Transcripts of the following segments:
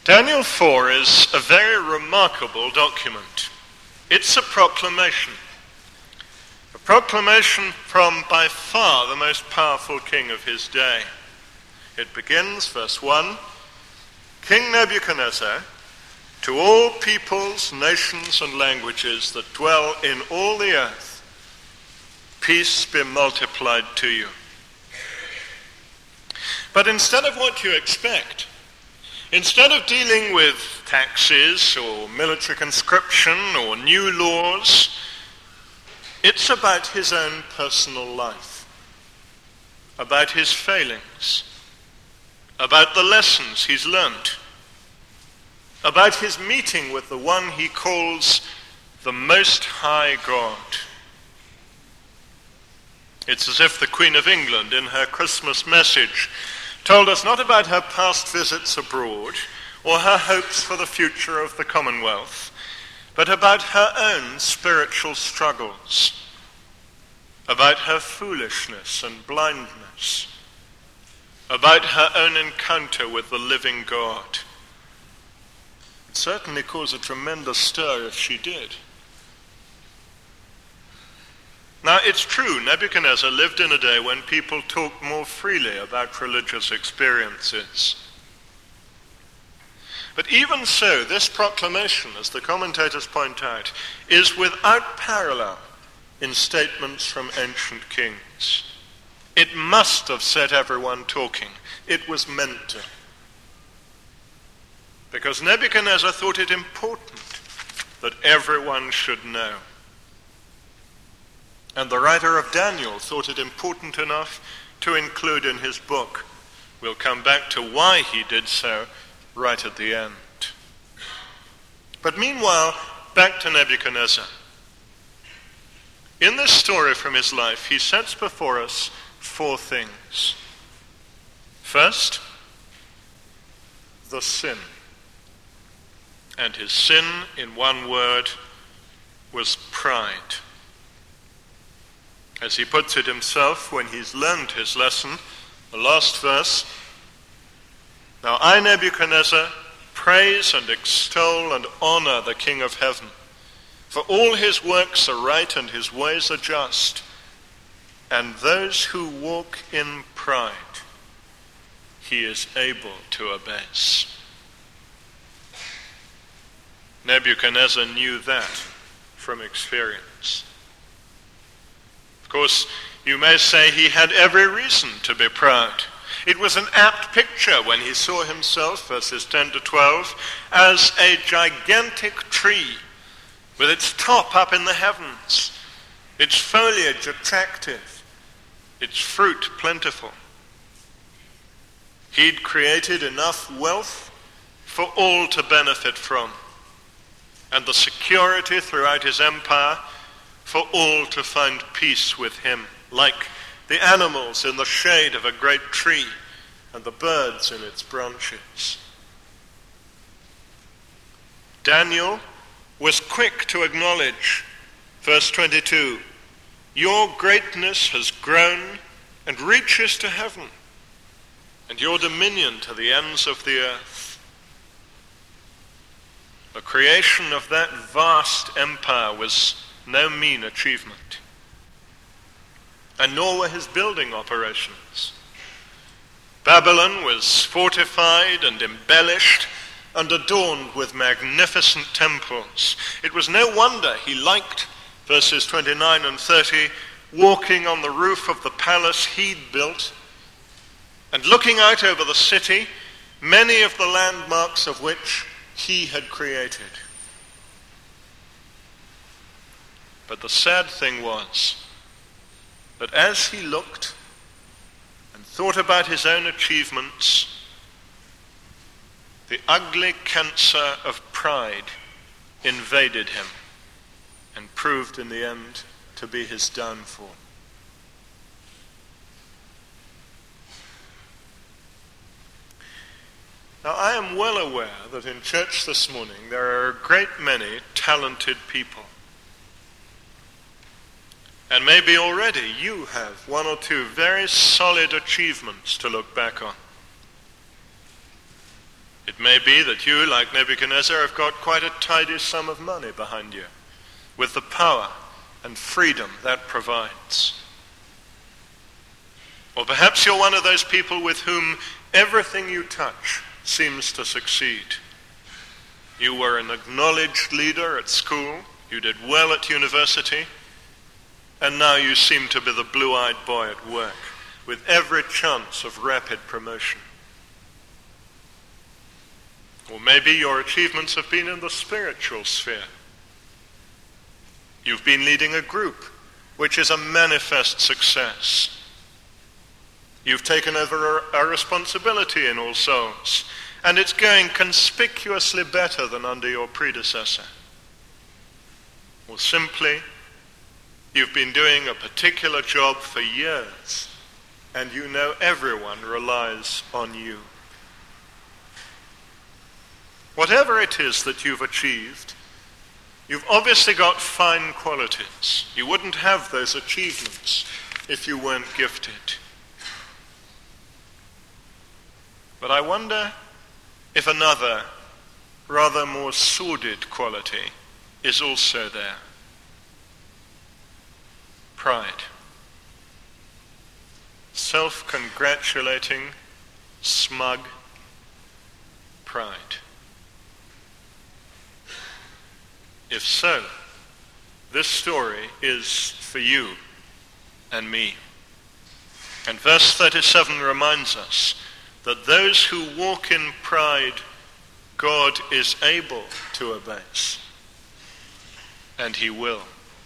Daniel 4 is a very remarkable document. It's a proclamation from by far the most powerful king of his day. It begins, verse 1, King Nebuchadnezzar, to all peoples, nations, and languages that dwell in all the earth, peace be multiplied to you. But instead of what you expect, instead of dealing with taxes or military conscription or new laws, it's about his own personal life, about his failings, about the lessons he's learnt, about his meeting with the one he calls the Most High God. It's as if the Queen of England, in her Christmas message, told us not about her past visits abroad or her hopes for the future of the Commonwealth, but about her own spiritual struggles, about her foolishness and blindness, about her own encounter with the living God. It certainly caused a tremendous stir if she did. Now, it's true, Nebuchadnezzar lived in a day when people talked more freely about religious experiences. But even so, this proclamation, as the commentators point out, is without parallel in statements from ancient kings. It must have set everyone talking. It was meant to. Because Nebuchadnezzar thought it important that everyone should know. And the writer of Daniel thought it important enough to include in his book. We'll come back to why he did so right at the end. But meanwhile, back to Nebuchadnezzar. In this story from his life, he sets before us four things. First, the sin. And his sin, in one word, was pride. As he puts it himself when he's learned his lesson, the last verse, Now I, Nebuchadnezzar, praise and extol and honor the King of heaven, for all his works are right and his ways are just, and those who walk in pride he is able to abase. Nebuchadnezzar knew that from experience. Of course, you may say he had every reason to be proud. It was an apt picture when he saw himself, verses 10 to 12, as a gigantic tree with its top up in the heavens, its foliage attractive, its fruit plentiful. He'd created enough wealth for all to benefit from, and the security throughout his empire for all to find peace with him, like the animals in the shade of a great tree and the birds in its branches. Daniel was quick to acknowledge, verse 22, your greatness has grown and reaches to heaven, and your dominion to the ends of the earth. The creation of that vast empire was no mean achievement, and nor were his building operations. Babylon was fortified and embellished and adorned with magnificent temples. It was no wonder he liked, verses 29 and 30, walking on the roof of the palace he'd built and looking out over the city, many of the landmarks of which he had created. But the sad thing was that as he looked and thought about his own achievements, the ugly cancer of pride invaded him and proved in the end to be his downfall. Now, I am well aware that in church this morning there are a great many talented people. And maybe already you have one or two very solid achievements to look back on. It may be that you, like Nebuchadnezzar, have got quite a tidy sum of money behind you, with the power and freedom that provides. Or perhaps you're one of those people with whom everything you touch seems to succeed. You were an acknowledged leader at school, you did well at university, and now you seem to be the blue-eyed boy at work, with every chance of rapid promotion. Or maybe your achievements have been in the spiritual sphere. You've been leading a group, which is a manifest success. You've taken over a responsibility in All Souls, and it's going conspicuously better than under your predecessor. Or simply, you've been doing a particular job for years, and you know everyone relies on you. Whatever it is that you've achieved, you've obviously got fine qualities. You wouldn't have those achievements if you weren't gifted. But I wonder if another, rather more sordid quality is also there. Pride. Self-congratulating, smug pride. If so, this story is for you and me. And verse 37 reminds us that those who walk in pride, God is able to abase, and he will.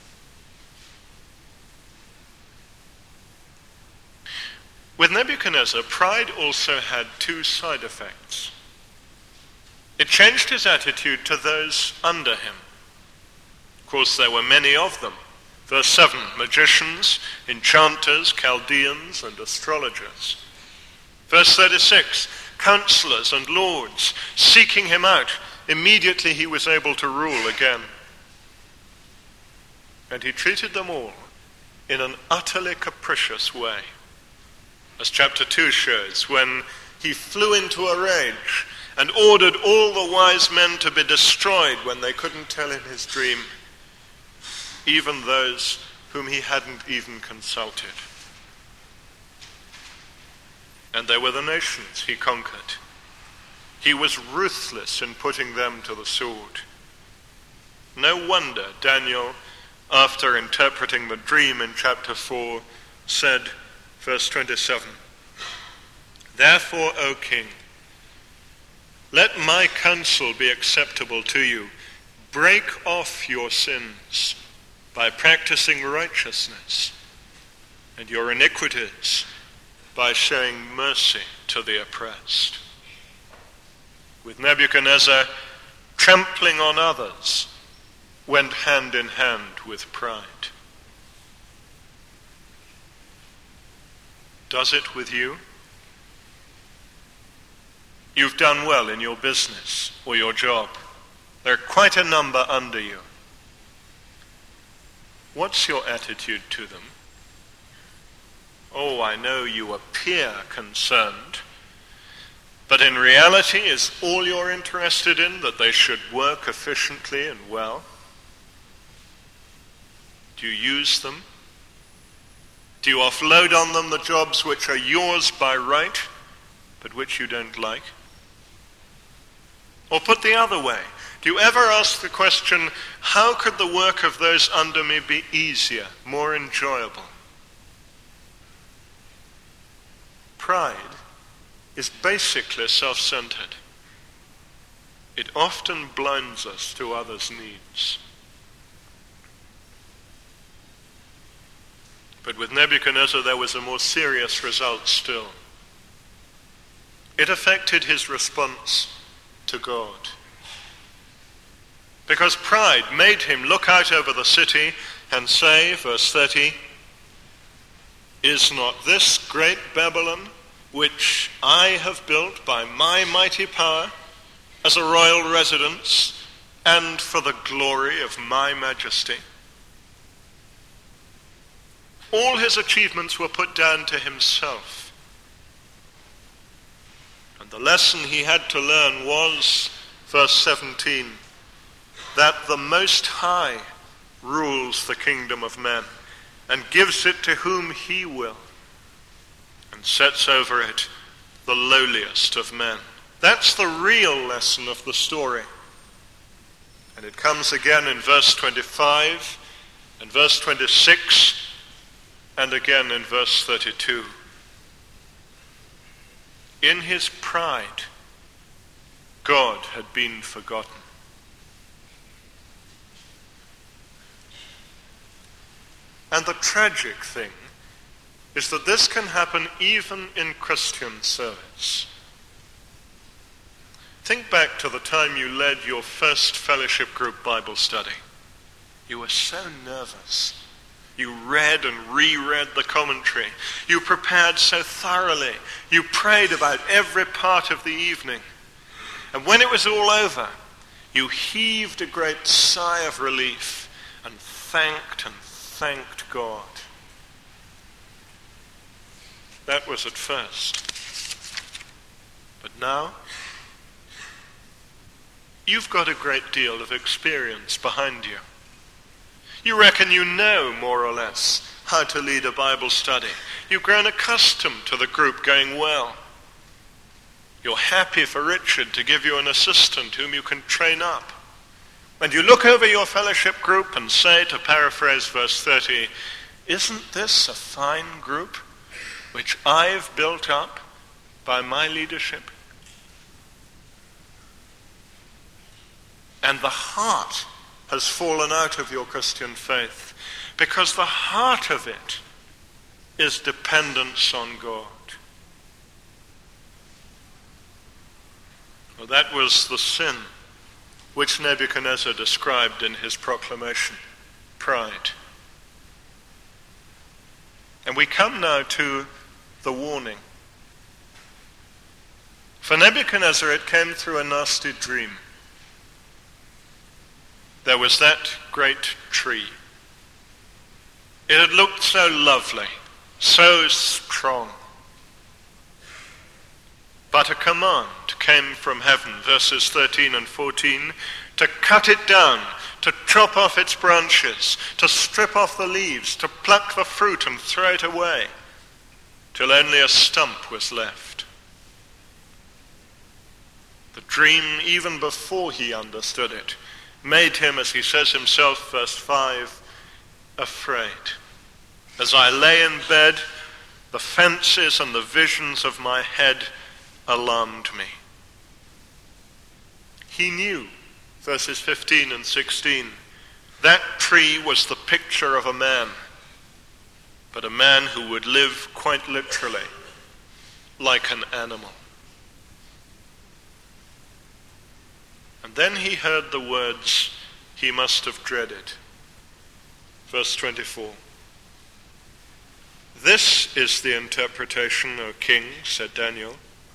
With Nebuchadnezzar, pride also had two side effects. It changed his attitude to those under him. Of course, there were many of them. Verse 7, magicians, enchanters, Chaldeans, and astrologers. Verse 36, counselors and lords seeking him out. Immediately he was able to rule again. And he treated them all in an utterly capricious way. As chapter 2 shows, when he flew into a rage and ordered all the wise men to be destroyed when they couldn't tell him his dream, even those whom he hadn't even consulted. And there were the nations he conquered. He was ruthless in putting them to the sword. No wonder Daniel, after interpreting the dream in chapter 4, said, verse 27, "Therefore, O king, let my counsel be acceptable to you. Break off your sins by practicing righteousness, and your iniquities by showing mercy to the oppressed." With Nebuchadnezzar, trampling on others went hand in hand with pride. Does it with you? You've done well in your business or your job. There are quite a number under you. What's your attitude to them? Oh, I know you appear concerned, but in reality, is all you're interested in that they should work efficiently and well? Do you use them? Do you offload on them the jobs which are yours by right, but which you don't like? Or put the other way, do you ever ask the question, how could the work of those under me be easier, more enjoyable? Pride is basically self-centered. It often blinds us to others' needs. But with Nebuchadnezzar, there was a more serious result still. It affected his response to God. Because pride made him look out over the city and say, verse 30, "Is not this great Babylon, which I have built by my mighty power as a royal residence and for the glory of my majesty?" All his achievements were put down to himself. And And the lesson he had to learn was, verse 17, that the Most High rules the kingdom of men and gives it to whom he will, and sets over it the lowliest of men. That's the real lesson of the story. And it comes again in verse 25, and verse 26, and again in verse 32. In his pride, God had been forgotten. And the tragic thing is that this can happen even in Christian service. Think back to the time you led your first fellowship group Bible study. You were so nervous. You read and reread the commentary. You prepared so thoroughly. You prayed about every part of the evening. And when it was all over, you heaved a great sigh of relief and thanked God. That was at first. But now, you've got a great deal of experience behind you. You reckon you know, more or less, how to lead a Bible study. You've grown accustomed to the group going well. You're happy for Richard to give you an assistant whom you can train up. And you look over your fellowship group and say, to paraphrase verse 30, isn't this a fine group which I've built up by my leadership? And the heart has fallen out of your Christian faith because the heart of it is dependence on God. Well, that was the sin which Nebuchadnezzar described in his proclamation, pride. And we come now to the warning. For Nebuchadnezzar, it came through a nasty dream. There was that great tree. It had looked so lovely, so strong. But a command came from heaven, verses 13 and 14, to cut it down, to chop off its branches, to strip off the leaves, to pluck the fruit and throw it away, till only a stump was left. The dream, even before he understood it, made him, as he says himself, verse 5, afraid. As I lay in bed, the fancies and the visions of my head alarmed me. He knew, verses 15 and 16, that tree was the picture of a man, but a man who would live quite literally like an animal. And then he heard the words he must have dreaded. Verse 24. This is the interpretation, O king, said Daniel.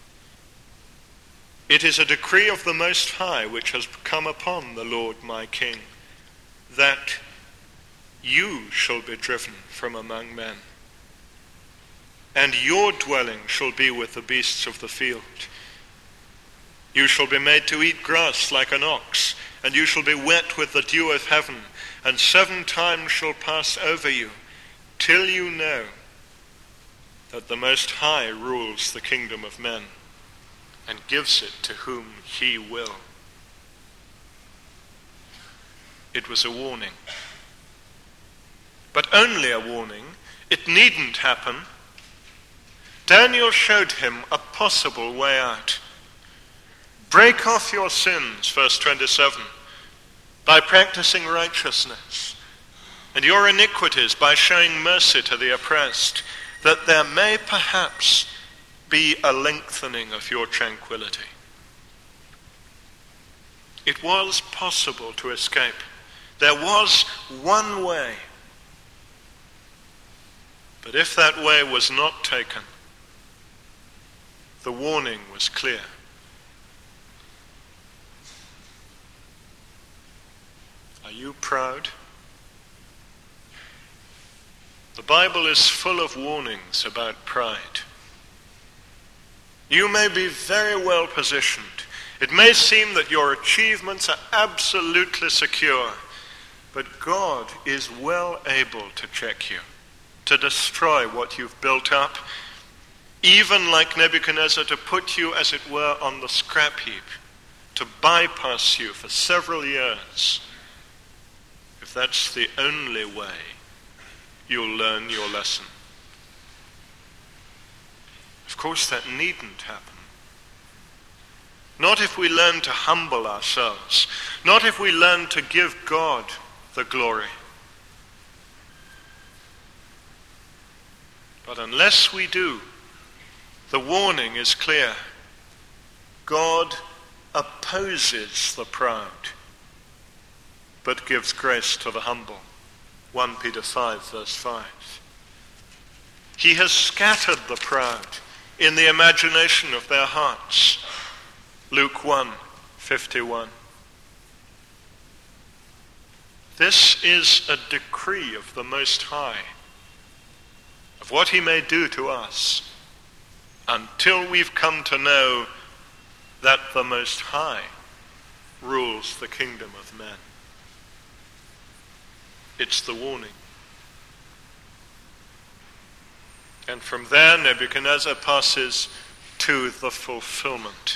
It is a decree of the Most High which has come upon the Lord my king, that you shall be driven from among men, and your dwelling shall be with the beasts of the field. You shall be made to eat grass like an ox, and you shall be wet with the dew of heaven, and 7 times shall pass over you, till you know that the Most High rules the kingdom of men, and gives it to whom he will. It was a warning. But only a warning. It needn't happen. Daniel showed him a possible way out. Break off your sins, verse 27, by practicing righteousness, and your iniquities by showing mercy to the oppressed, that there may perhaps be a lengthening of your tranquility. It was possible to escape. There was one way. But if that way was not taken, the warning was clear. Are you proud? The Bible is full of warnings about pride. You may be very well positioned. It may seem that your achievements are absolutely secure, but God is well able to check you, to destroy what you've built up, even like Nebuchadnezzar, to put you, as it were, on the scrap heap, to bypass you for several years, if that's the only way you'll learn your lesson. Of course, that needn't happen. Not if we learn to humble ourselves. Not if we learn to give God the glory. But unless we do, the warning is clear. God opposes the proud, but gives grace to the humble. 1 Peter 5, verse 5. He has scattered the proud in the imagination of their hearts. Luke 1, 51. This is a decree of the Most High, of what he may do to us, until we've come to know that the Most High rules the kingdom of men. It's the warning. And from there, Nebuchadnezzar passes to the fulfillment.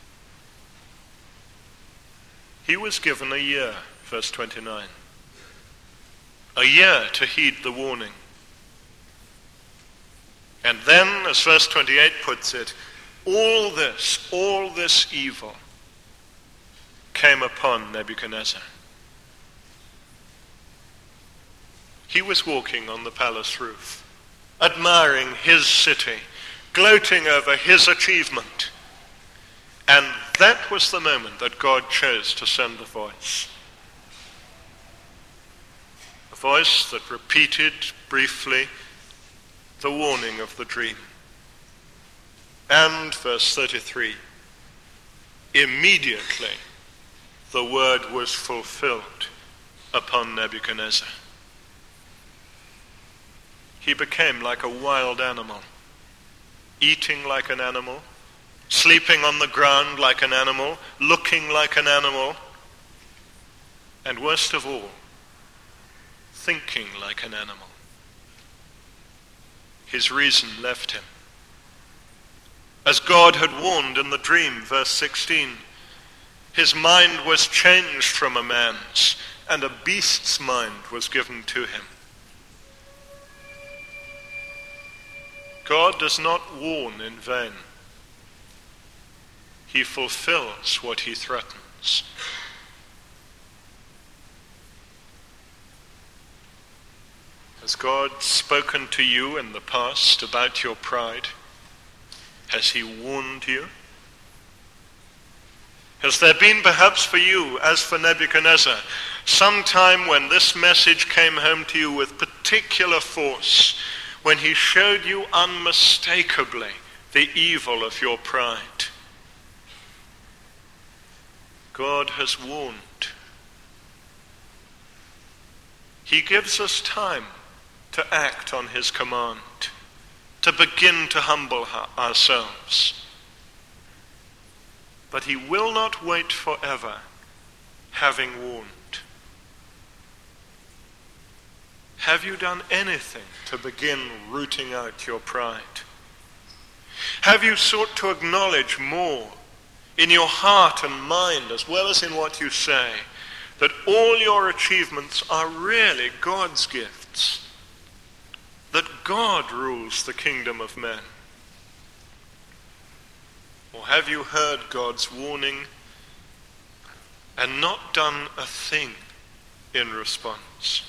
He was given a year, verse 29. A year to heed the warning. And then, as verse 28 puts it, all this evil came upon Nebuchadnezzar. He was walking on the palace roof, admiring his city, gloating over his achievement. And that was the moment that God chose to send the voice. A voice that repeated briefly the warning of the dream. And, verse 33, immediately the word was fulfilled upon Nebuchadnezzar. He became like a wild animal, eating like an animal, sleeping on the ground like an animal, looking like an animal, and worst of all, thinking like an animal. His reason left him. As God had warned in the dream, verse 16, his mind was changed from a man's, and a beast's mind was given to him. God does not warn in vain. He fulfills what he threatens. Has God spoken to you in the past about your pride? Has he warned you? Has there been perhaps for you, as for Nebuchadnezzar, some time when this message came home to you with particular force, when he showed you unmistakably the evil of your pride? God has warned. He gives us time to act on his command, to begin to humble ourselves. But he will not wait forever, having warned. Have you done anything to begin rooting out your pride? Have you sought to acknowledge more in your heart and mind, as well as in what you say, that all your achievements are really God's gifts? That God rules the kingdom of men? Or have you heard God's warning and not done a thing in response?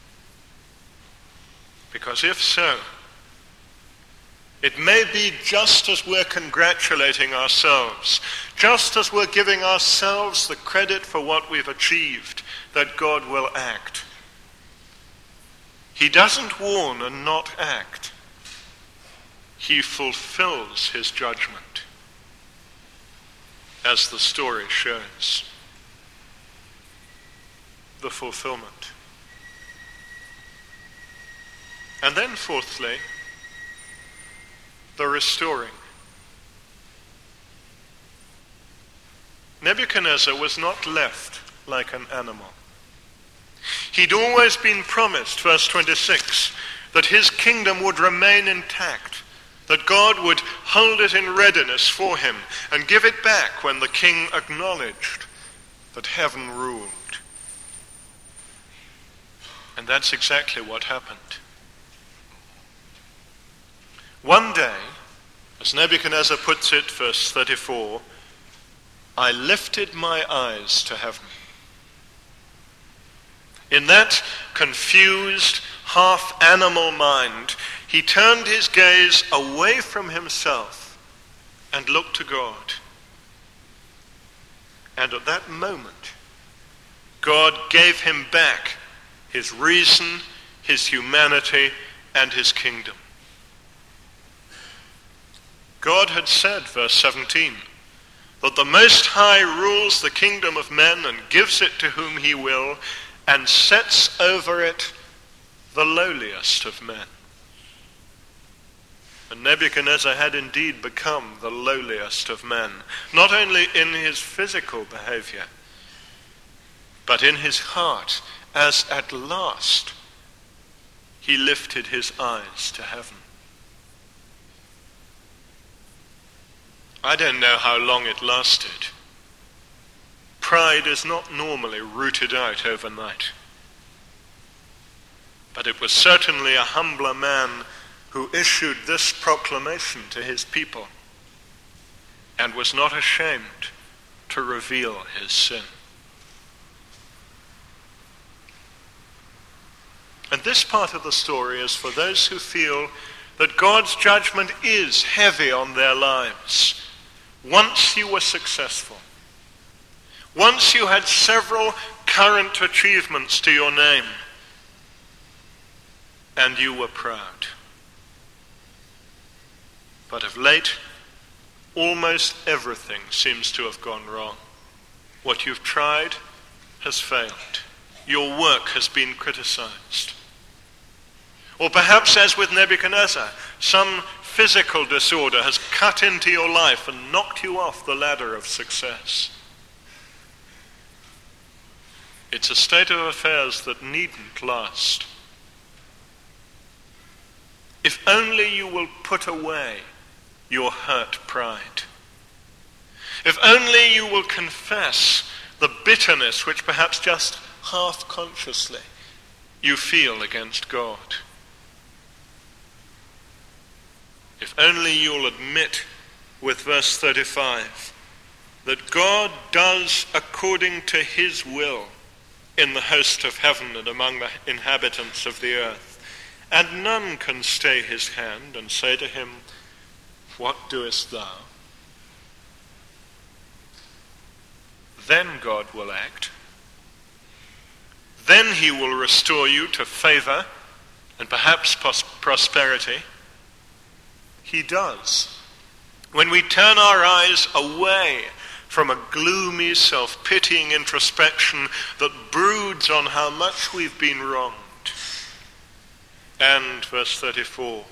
Because if so, it may be just as we're congratulating ourselves, just as we're giving ourselves the credit for what we've achieved, that God will act. He doesn't warn and not act. He fulfills his judgment, as the story shows. The fulfillment. And then fourthly, the restoring. Nebuchadnezzar was not left like an animal. He'd always been promised, verse 26, that his kingdom would remain intact, that God would hold it in readiness for him and give it back when the king acknowledged that heaven ruled. And that's exactly what happened. One day, as Nebuchadnezzar puts it, verse 34, I lifted my eyes to heaven. In that confused, half-animal mind, he turned his gaze away from himself and looked to God. And at that moment, God gave him back his reason, his humanity, and his kingdom. God had said, verse 17, that the Most High rules the kingdom of men and gives it to whom he will, and sets over it the lowliest of men. And Nebuchadnezzar had indeed become the lowliest of men, not only in his physical behavior, but in his heart, as at last he lifted his eyes to heaven. I don't know how long it lasted. Pride is not normally rooted out overnight. But it was certainly a humbler man who issued this proclamation to his people and was not ashamed to reveal his sin. And this part of the story is for those who feel that God's judgment is heavy on their lives. Once you were successful, once you had several current achievements to your name, and you were proud. But of late, almost everything seems to have gone wrong. What you've tried has failed. Your work has been criticized. Or perhaps, as with Nebuchadnezzar, some physical disorder has cut into your life and knocked you off the ladder of success. It's a state of affairs that needn't last. If only you will put away your hurt pride. If only you will confess the bitterness which perhaps just half-consciously you feel against God. If only you'll admit with verse 35 that God does according to his will in the host of heaven and among the inhabitants of the earth, and none can stay his hand and say to him, what doest thou? Then God will act. Then he will restore you to favor and perhaps prosperity. He does. When we turn our eyes away from a gloomy, self-pitying introspection that broods on how much we've been wronged. And, verse 34,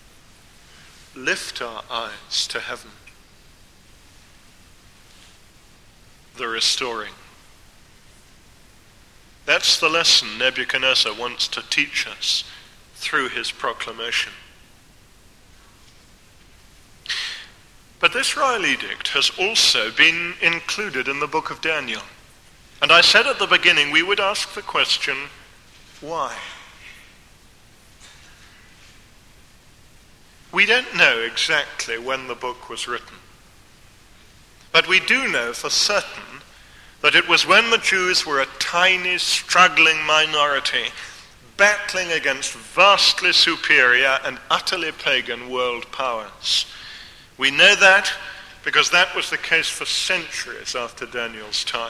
lift our eyes to heaven. The restoring. That's the lesson Nebuchadnezzar wants to teach us through his proclamation. But this royal edict has also been included in the book of Daniel. And I said at the beginning we would ask the question, why? We don't know exactly when the book was written. But we do know for certain that it was when the Jews were a tiny, struggling minority, battling against vastly superior and utterly pagan world powers. We know that because that was the case for centuries after Daniel's time.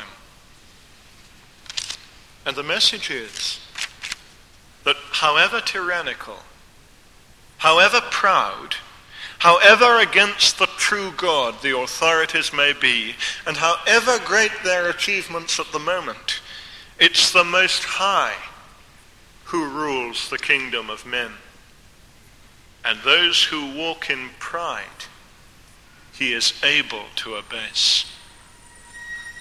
And the message is that however tyrannical, however proud, however against the true God the authorities may be, and however great their achievements at the moment, it's the Most High who rules the kingdom of men. And those who walk in pride, he is able to abase.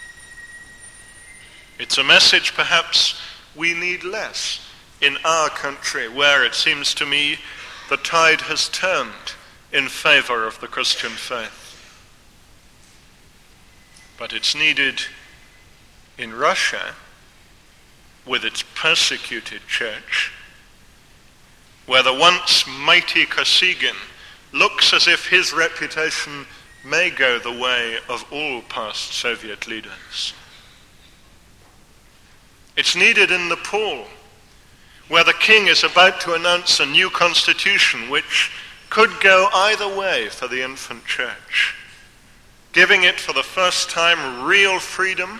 It's a message perhaps we need less in our country, where it seems to me the tide has turned in favor of the Christian faith. But it's needed in Russia, with its persecuted church, where the once mighty Kosygin looks as if his reputation may go the way of all past Soviet leaders. It's needed in Nepal, where the king is about to announce a new constitution which could go either way for the infant church, giving it for the first time real freedom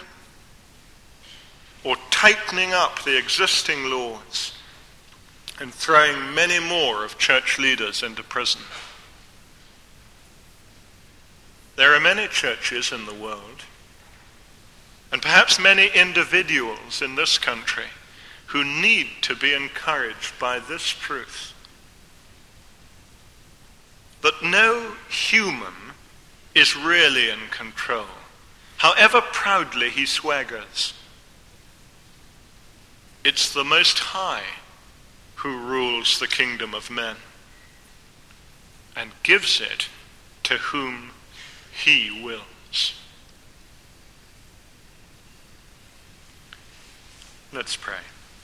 or tightening up the existing laws and throwing many more of church leaders into prison. There are many churches in the world, and perhaps many individuals in this country, who need to be encouraged by this truth, that no human is really in control, however proudly he swaggers. It's the Most High who rules the kingdom of men and gives it to whom he wills. Let's pray.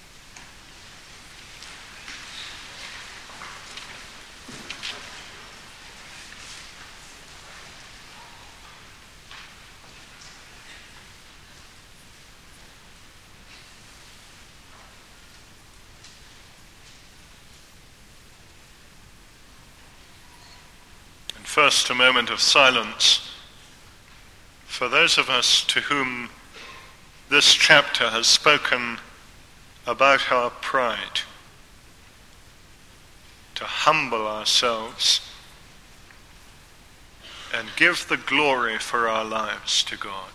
First, a moment of silence for those of us to whom this chapter has spoken about our pride, to humble ourselves and give the glory for our lives to God.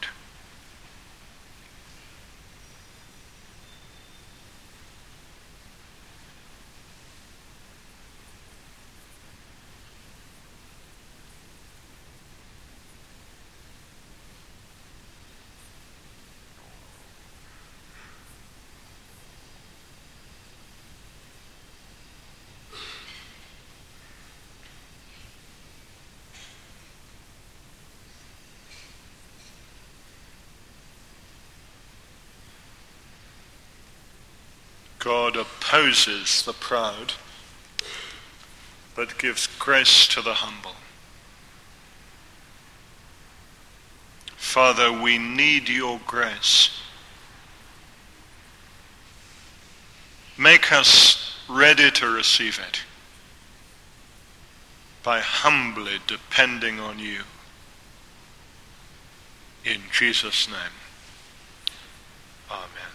God opposes the proud, but gives grace to the humble. Father, we need your grace. Make us ready to receive it by humbly depending on you. In Jesus' name, amen.